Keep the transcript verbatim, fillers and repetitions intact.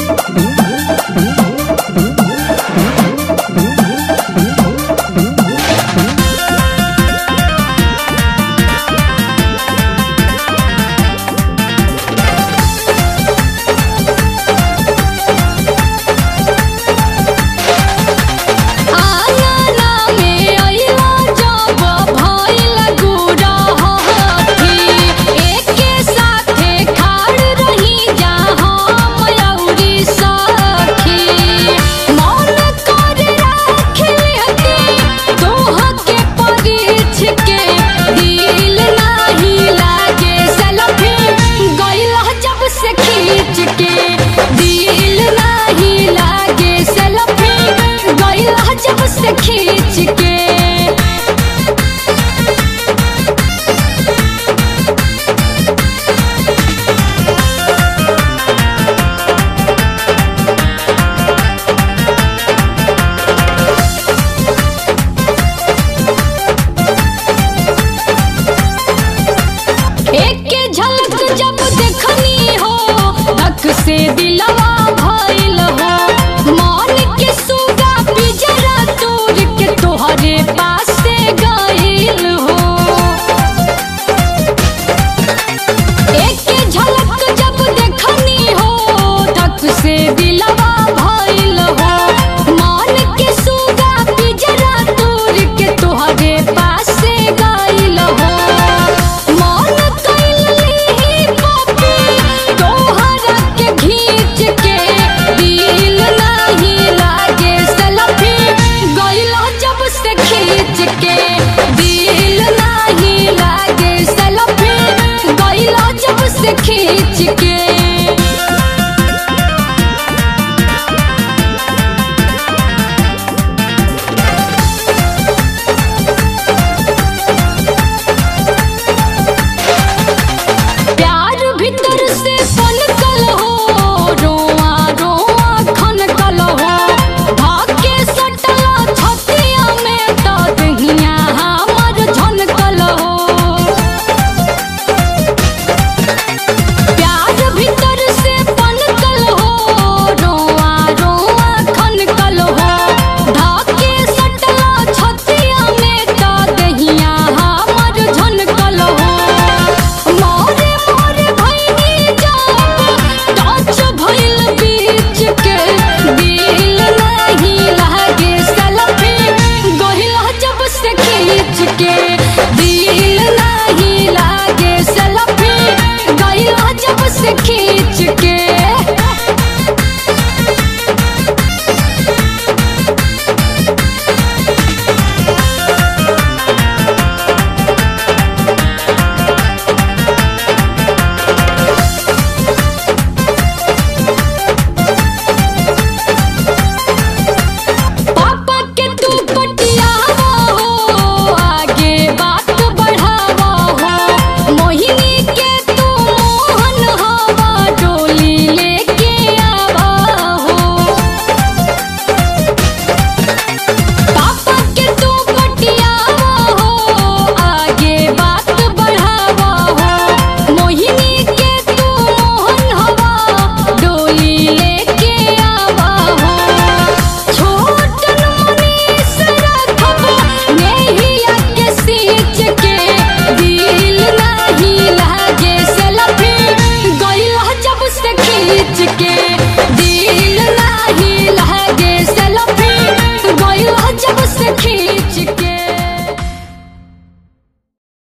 से दिलवा भइल हो मन के सुगा पिजरा तोड़ के तोहरे पास से गइल हो। एक झलक जब देखनी हो धक से दिलवा भइल हो मन के सुगा पिजरा तोड़ के तोहरे पास से गइल हो। मन कइली कॉपी तोहरा के खींच के दिल नहीं लागे सेल्फी गइल जब से खींच के दिल नहीं लागे सेल्फी गइल जब से खींच के। प्यार भीतर से पनकल हो रोआ रोआ खनकल हो भाग्य सटला छतिया में तो दहिया हमर झनकल हो। प्यार भीतर से पनकल हो रोआ रोआ खनकल हो भाग्य सटला छतिया में तो दहिया हमर झनकल हो। मोरे मोरे भइनी जब टच भइल बीच के दिल नहीं लागे सेल्फी गइल जब से खींच के दिल नहीं लागे सेल्फी गइल जब से खींच के।